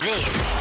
This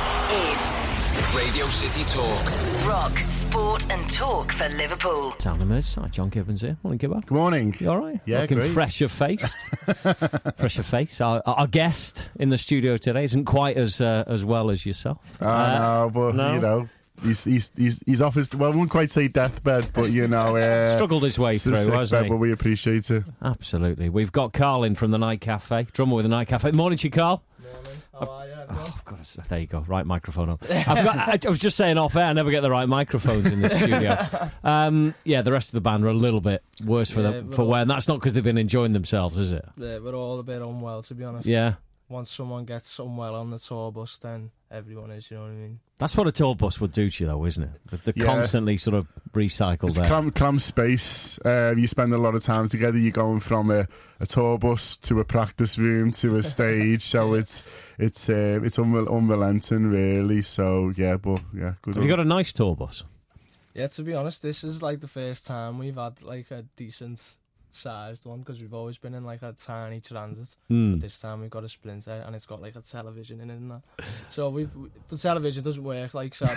is Radio City Talk. rock, sport and talk for Liverpool. Sounders, hi, John Gibbons here. Morning, Gibber. Good morning. You all right? Yeah, looking great. fresher faced. Fresher face. Our guest in the studio today isn't quite as well as yourself. No, but no? you know, he's off his. Well, I wouldn't quite say deathbed, but you know, struggled his way through, hasn't he? But we appreciate it. Absolutely. We've got Carl in from the Night Cafe, drummer with the Night Cafe. Morning to you, Carl. Morning. How are you? Oh, I've got there you go. Right microphone on. I was just saying off air, I never get the right microphones in the studio. Yeah, the rest of the band are a little bit worse for wear, and that's not because they've been enjoying themselves, is it? Yeah, we're all a bit unwell, to be honest. Yeah. Once someone gets unwell on the tour bus, then everyone is, you know what I mean? That's what a tour bus would do to you, though, isn't it? They're constantly sort of recycled there. It's cram space. You spend a lot of time together. You're going from a tour bus to a practice room to a stage, so it's unrelenting, really. So yeah, but yeah, good. Have you got a nice tour bus? Yeah, to be honest, this is like the first time we've had like a decent sized one, because we've always been in like a tiny Transit, but this time we've got a Sprinter and it's got like a television in it and that. So the television doesn't work, like, so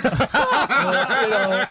you know,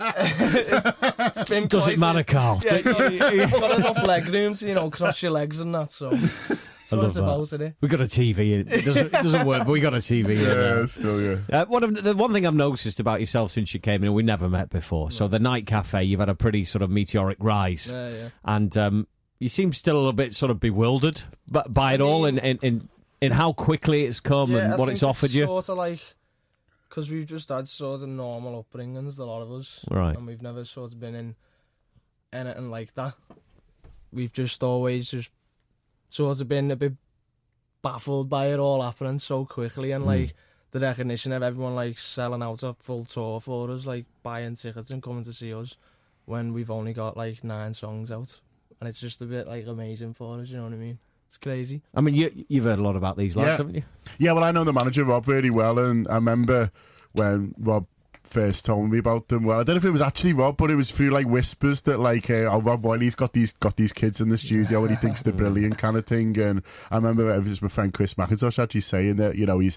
it's been Does it matter, Carl? Yeah, you've got enough leg room to, you know, cross your legs and that, so that's what it's about today. We got a TV in. It doesn't work, but we got a TV in. Yeah, still, yeah. The one thing I've noticed about yourself since you came in, we never met before, so the Night Cafe, you've had a pretty sort of meteoric rise. Yeah. And you seem still a little bit sort of bewildered by it all, in how quickly it's come and what it's offered you. Sort of like, because we've just had sort of normal upbringings, a lot of us, right? And we've never sort of been in anything like that. We've just always just sort of been a bit baffled by it all happening so quickly, and like the recognition of everyone like selling out a full tour for us, like buying tickets and coming to see us when we've only got like 9 songs out. And it's just a bit like amazing for us, you know what I mean? It's crazy. I mean, you've heard a lot about these lads, haven't you? Yeah, well, I know the manager, Rob, really well, and I remember when Rob first told me about them. Well, I don't know if it was actually Rob, but it was through like whispers that like, Rob Wiley's got these kids in the studio and he thinks they're brilliant, kind of thing. And I remember it was my friend Chris McIntosh actually saying that, you know, he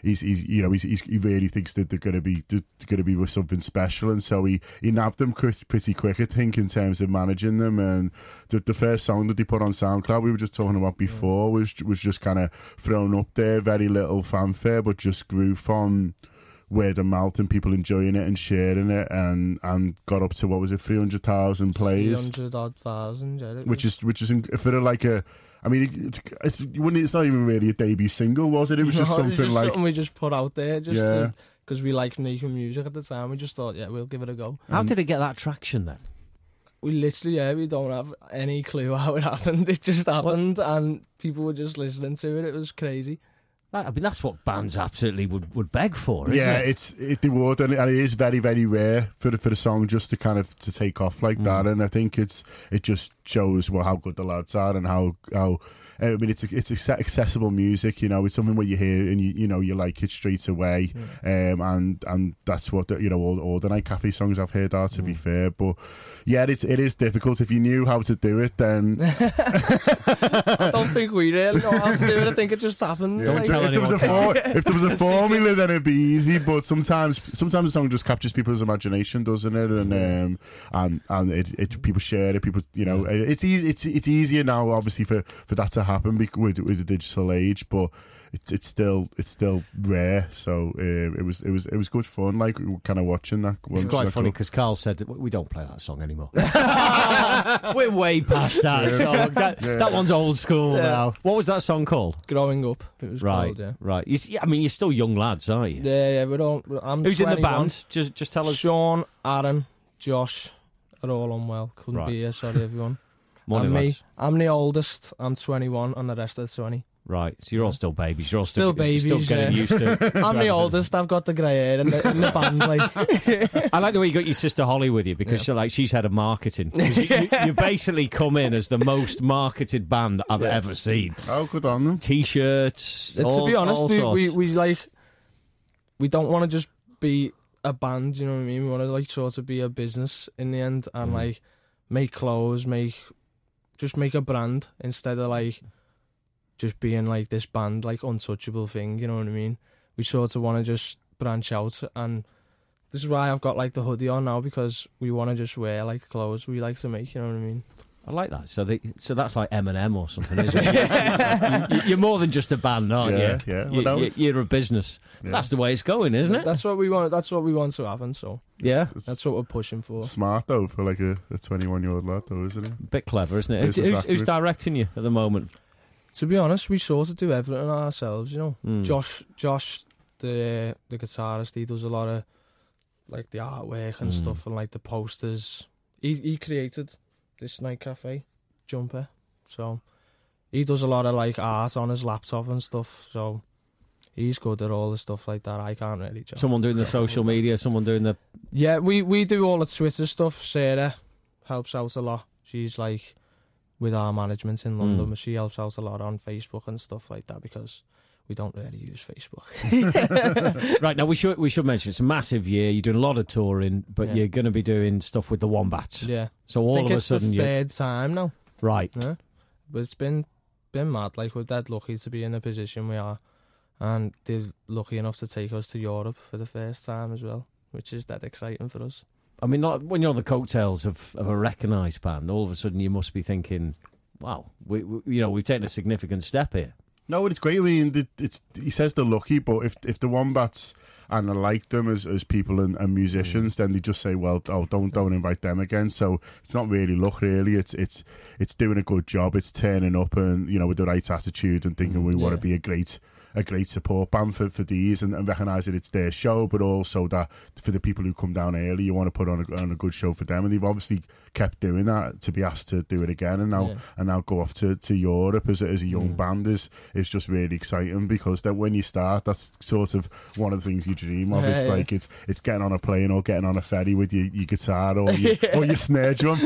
really thinks that they're going to be with something special, and so he nabbed them pretty quick, I think, in terms of managing them. And the first song that they put on SoundCloud, we were just talking about before, was just kind of thrown up there, very little fanfare, but just grew from word of mouth and people enjoying it and sharing it, and got up to, what was it, 300,000 plays, 300,000, yeah, which is for like a, I mean, it's not even really a debut single, was it? It was just something we just put out there, just because we liked making music at the time. We just thought, yeah, we'll give it a go. How did it get that traction then? We literally, we don't have any clue how it happened. It just happened, and people were just listening to it. It was crazy. I mean, that's what bands absolutely would beg for, isn't it? Yeah, they would, and it is very, very rare for the song just to kind of to take off like that. And I think it just shows how good the lads are, and how I mean, it's accessible music. You know, it's something where you hear and you like it straight away. And that's what all the Night Cafe songs I've heard are, to be fair. But yeah, it is difficult. If you knew how to do it, then I don't think we really know how to do it. I think it just happens. If there was a formula, then it'd be easy. But sometimes the song just captures people's imagination, doesn't it? And it people share it. People, it's easy. It's easier now, obviously, for that to happen with the digital age. But it's still rare. So it was good fun. Like, kind of watching that. It's quite funny because Carl said we don't play that song anymore. We're way past that song. That one's old school now. What was that song called? Growing Up. It was called, yeah. Right. I mean, you're still young lads, aren't you? Yeah. I'm Who's 21. in the band? Just tell us. Sean, Aaron, Josh are all unwell. Couldn't be here. Sorry, everyone. Morning, and me. lads. I'm the oldest. I'm 21, and the rest are 20. Right, so you're all still babies. You're all still babies. Still getting used to it. I'm the oldest. I've got the grey hair in the band. Like, I like the way you got your sister Holly with you, because she's head of marketing. You basically come in as the most marketed band I've ever seen. Oh, good on them. T-shirts. To be honest, we don't want to just be a band. You know what I mean? We want to sort of be a business in the end, and make clothes, make a brand instead of just being this band untouchable thing, you know what I mean? we sort of want to just branch out, and this is why I've got like the hoodie on now, because we want to just wear like clothes we like to make, you know what I mean? I like that. So that's like Eminem or something, isn't it? You're more than just a band, aren't you? Yeah. Well, You're a business. Yeah. That's the way it's going, isn't it? That's what we want. That's what we want to happen. So yeah, that's what we're pushing for. Smart though for like a 21-year-old lad, though, isn't it? Bit clever, isn't it? Who's directing you at the moment? To be honest, we sort of do everything ourselves. You know, Josh, the guitarist, he does a lot of like the artwork and stuff, and like the posters. He created this night cafe jumper, so he does a lot of like art on his laptop and stuff, so he's good at all the stuff like that. I can't really jump. Someone doing the social media, someone doing the... Yeah, we do all the Twitter stuff. Sarah helps out a lot. She's like with our management in London, but she helps out a lot on Facebook and stuff like that, because we don't really use Facebook. Right, now we should mention it's a massive year. You're doing a lot of touring, but you're going to be doing stuff with the Wombats. Yeah. So all of a sudden, it's the third time now. Right. Yeah. But it's been mad. Like, we're dead lucky to be in the position we are, and they're lucky enough to take us to Europe for the first time as well, which is dead exciting for us. I mean, not when you're on the coattails of a recognised band, all of a sudden you must be thinking, "Wow, we've taken a significant step here." No, but it's great. I mean, he says they're lucky, but if the Wombats and I like them as people and musicians, then they just say, well, don't invite them again. So it's not really luck, really. It's doing a good job. It's turning up and with the right attitude and thinking we want to be a great support band for these and recognise that it's their show, but also that for the people who come down early, you want to put on a good show for them, and they've obviously kept doing that to be asked to do it again, and now go off to Europe as a young band is just really exciting, because that when you start, that's sort of one of the things you dream of. It's like it's getting on a plane or getting on a ferry with your guitar or your snare drum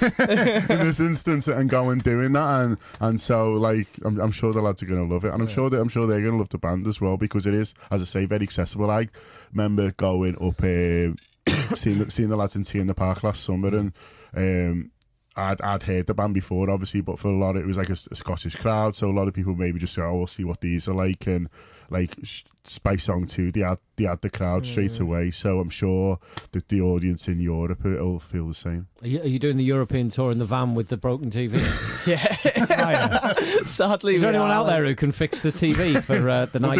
in this instance, and going doing that, and so like I'm sure the lads are going to love it, and I'm sure they're going to love the band as well, because it is, as I say, very accessible. I remember going up seeing the lads in T in the Park last summer, and I'd heard the band before, obviously, but for a lot it was like a Scottish crowd, so a lot of people maybe just go, we'll see what these are like, and like by song 2 they had the crowd straight away, so I'm sure that the audience in Europe will feel the same. Are you doing the European tour in the van with the broken TV? Yeah. Sadly, is there anyone out there who can fix the TV for the night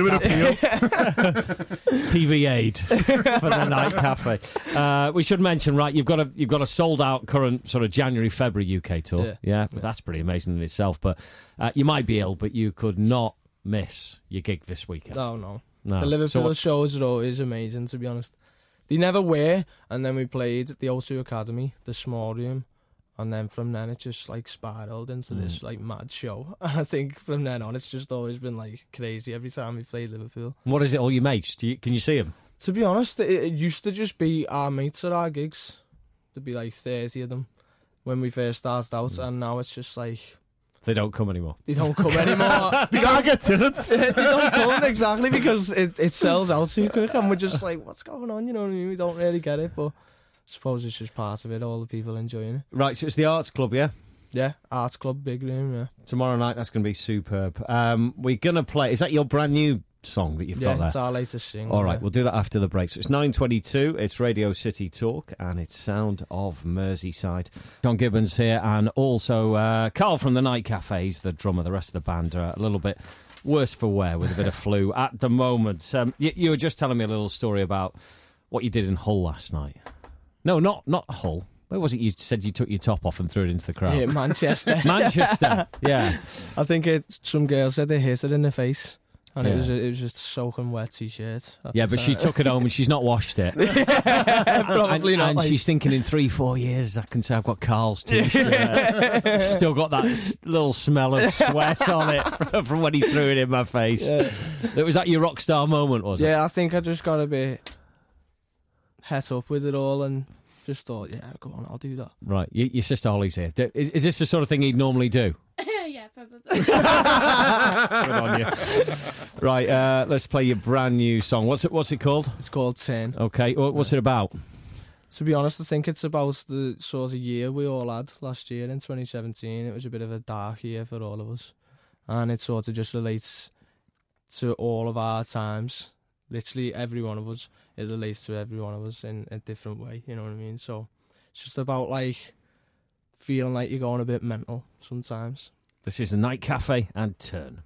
cafe? TV aid for the night cafe. We should mention, right, you've got a sold out current sort of January February UK tour. Yeah, but that's pretty amazing in itself. But you might be ill, but you could not miss your gig this weekend. No. The Liverpool shows are always amazing, to be honest. They never were, and then we played at the O2 Academy, the small room, and then from then it just like spiraled into this like mad show. And I think from then on it's just always been like crazy every time we played Liverpool. What is it, all your mates? Can you see them? To be honest, it used to just be our mates at our gigs. There'd be like 30 of them when we first started out, and now it's just like... They don't come anymore. They don't come anymore. They can't get tickets. They don't come, exactly, because it sells out too quick, and we're just like, what's going on? You know what I mean? We don't really get it, but I suppose it's just part of it, all the people enjoying it. Right, so it's the Arts Club, yeah? Yeah, Arts Club, big room, yeah. Tomorrow night, that's going to be superb. We're going to play... Is that your brand new song that you've got there? Yeah, it's our latest single. All right, we'll do that after the break. So it's 9:22, it's Radio City Talk, and it's Sound of Merseyside. John Gibbons here, and also Carl from the Night Cafes, the drummer. The rest of the band are a little bit worse for wear with a bit of flu at the moment. You were just telling me a little story about what you did in Hull last night. No, not Hull. Where was it you said you took your top off and threw it into the crowd? Yeah, Manchester. Manchester, yeah. I think some girl said they hit it in the face. And it was just a soaking wet t-shirt. Yeah, but she took it home and she's not washed it. Probably not. And she's thinking in 3-4 years, I can say I've got Carl's t-shirt. Still got that little smell of sweat on it from when he threw it in my face. Yeah. Was that your rock star moment, was it? Yeah, I think I just got a bit het up with it all and just thought, yeah, go on, I'll do that. Right, your sister Holly's here. Is this the sort of thing he'd normally do? Yeah, probably. Good on you. Right, let's play your brand new song. What's it called? It's called 10. Okay, what's it about? To be honest, I think it's about the sort of year we all had last year in 2017. It was a bit of a dark year for all of us. And it sort of just relates to all of our times literally every one of us. It relates to every one of us in a different way, you know what I mean? So it's just about like feeling like you're going a bit mental sometimes. This is the Night Cafe and Turn.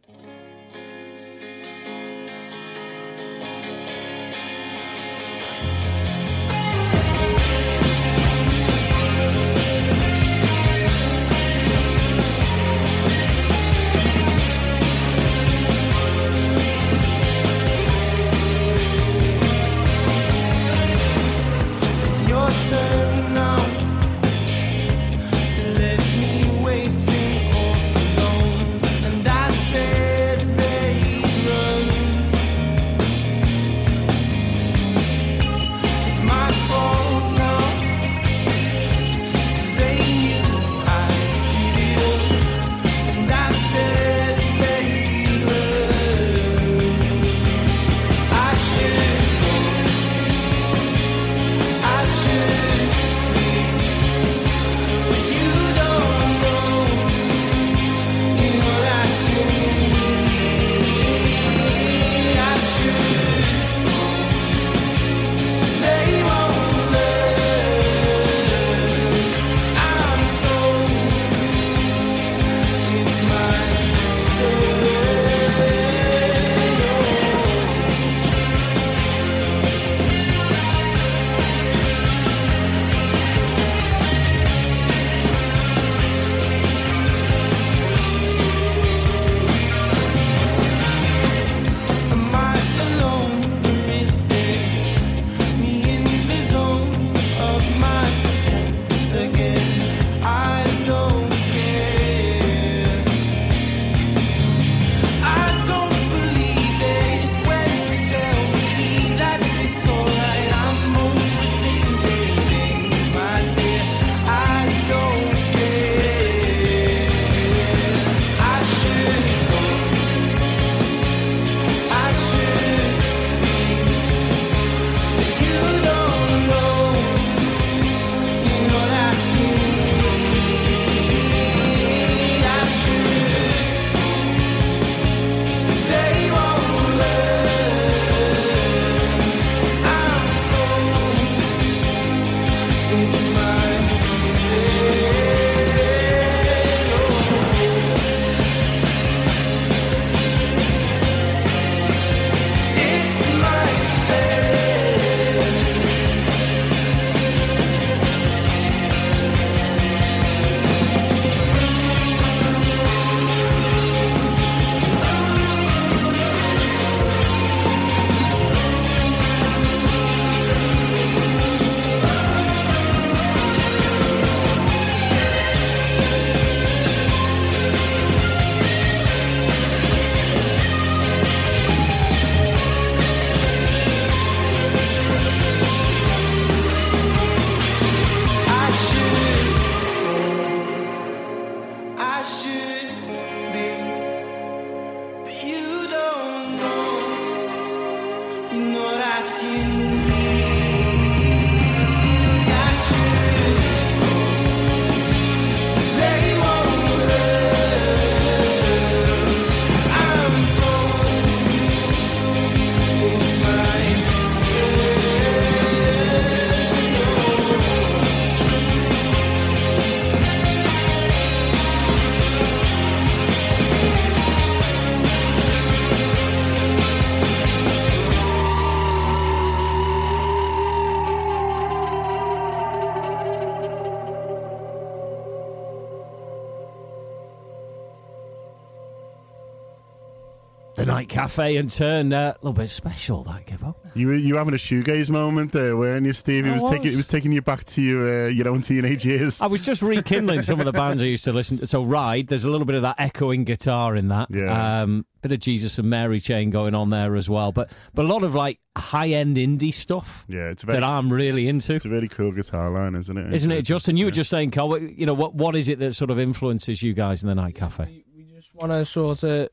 The Night Cafe and Turn, a little bit special, that, Gibbo. You having a shoegaze moment there, weren't you, Steve? It was taking you back to your own teenage years. I was just rekindling some of the bands I used to listen to. So Ride, there's a little bit of that echoing guitar in that. Yeah. Bit of Jesus and Mary chain going on there as well. But a lot of like high-end indie stuff that I'm really into. It's a very cool guitar line, isn't it? Isn't it, Justin? You were just saying, Carl, you know, what is it that sort of influences you guys in the Night Cafe? We just want to sort of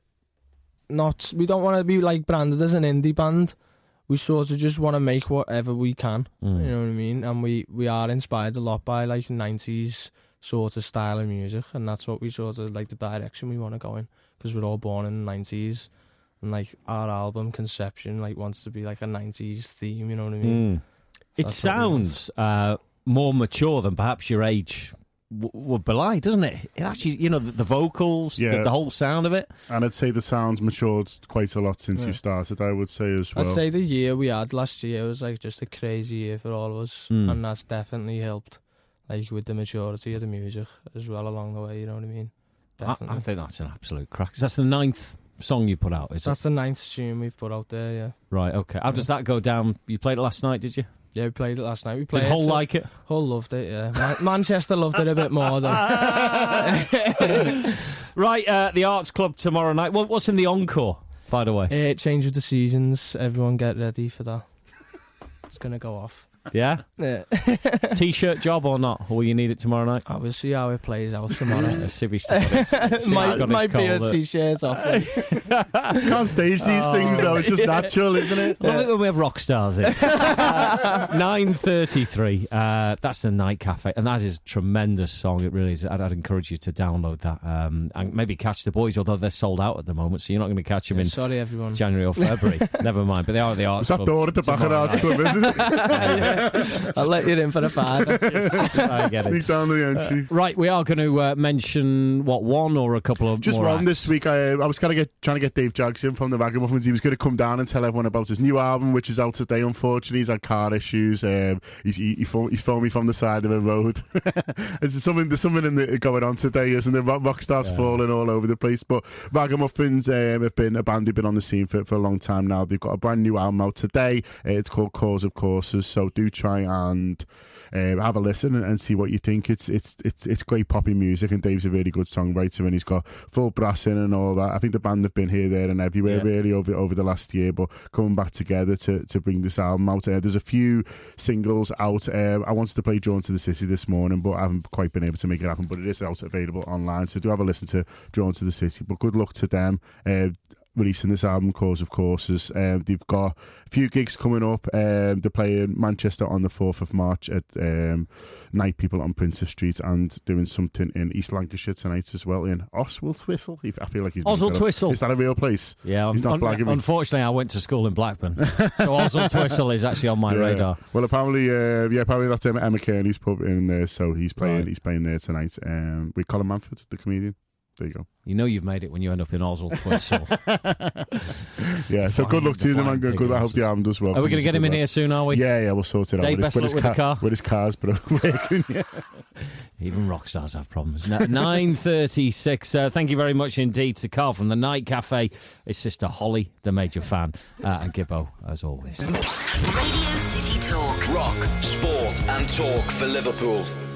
we don't want to be like branded as an indie band. We sort of just want to make whatever we can. You know what I mean? And we are inspired a lot by like 90s sort of style of music, and that's what we sort of like the direction we want to go in, because we're all born in the 90s, And like our album Conception like wants to be like a 90s theme, you know what I mean? It sounds more mature than perhaps your age would belie, doesn't it? It actually, you know, the vocals, the whole sound of it. And I'd say the sound's matured quite a lot since you started, I would say as well. I'd say the year we had last year was like just a crazy year for all of us, and that's definitely helped, like with the maturity of the music as well along the way, you know what I mean? Definitely. I think that's an absolute crack. That's the 9th song you put out, is That's it? the 9th tune we've put out there, yeah. Right, okay. How does that go down? You played it last night, did you? Yeah, we played it last night. We played Did Hull like it? Hull loved it, yeah. Manchester loved it a bit more, though. Right, the Arts Club tomorrow night. What's in the encore, by the way? Change of the Seasons. Everyone get ready for that. It's going to go off. Yeah? Yeah. T-shirt job or not? Or will you need it tomorrow night? I will see how it plays out tomorrow. Might be a T-shirt off. Can't stage these things though, it's just natural, isn't it? I love it when we have rock stars in. 9:33. That's the Night Cafe, and that is a tremendous song. It really is. I'd encourage you to download that and maybe catch the boys, although they're sold out at the moment, so you're not going to catch them in sorry, everyone. January or February. Never mind, but they are at the Arts Club. It's that door at the back of the Arts Club, isn't it? I'll let you in for the five. I get Sneak it. down the entry. Right, we are going to mention one or a couple of Just more one acts. this week. I was trying to get Dave Jaggs in from the Ragamuffins. He was going to come down and tell everyone about his new album, which is out today. Unfortunately, he's had car issues. He phoned me from the side of a road. There's something going on today, isn't there? Rockstars falling all over the place. But Ragamuffins have been a band who've been on the scene for a long time now. They've got a brand new album out today. It's called Cause of Courses. So do try and have a listen and see what you think. It's great poppy music, and Dave's a really good songwriter, and he's got full brass in and all that. I think the band have been here, there and everywhere really over the last year, but coming back together to bring this album out. There's a few singles out. I wanted to play Drawn to the City this morning, but I haven't quite been able to make it happen, but it is out available online, so do have a listen to Drawn to the City. But good luck to them releasing this album, Cause of Courses. They've got a few gigs coming up. They're playing Manchester on the 4th of March at Night People on Princess Street, and doing something in East Lancashire tonight as well in Oswaldtwistle. I feel like he's Oswaldtwistle. Is that a real place? Yeah, he's not blagging me. Unfortunately, I went to school in Blackburn, so Oswaldtwistle is actually on my radar. Well, apparently that's Emma Kearney's pub in there, so he's playing there tonight. With Colin Manford, the comedian. There you go. You know you've made it when you end up in Oswaldtwistle. Yeah, so good luck to them, man. Good. I hope the album does well. Are we going to get him in here soon, are we? Yeah, we'll sort it out. Dave, best luck with the car. With his cars, but Even rock stars have problems. 9:36. Thank you very much indeed to Carl from the Night Cafe, his sister Holly, the major fan, and Gibbo, as always. Radio City Talk. Rock, sport and talk for Liverpool.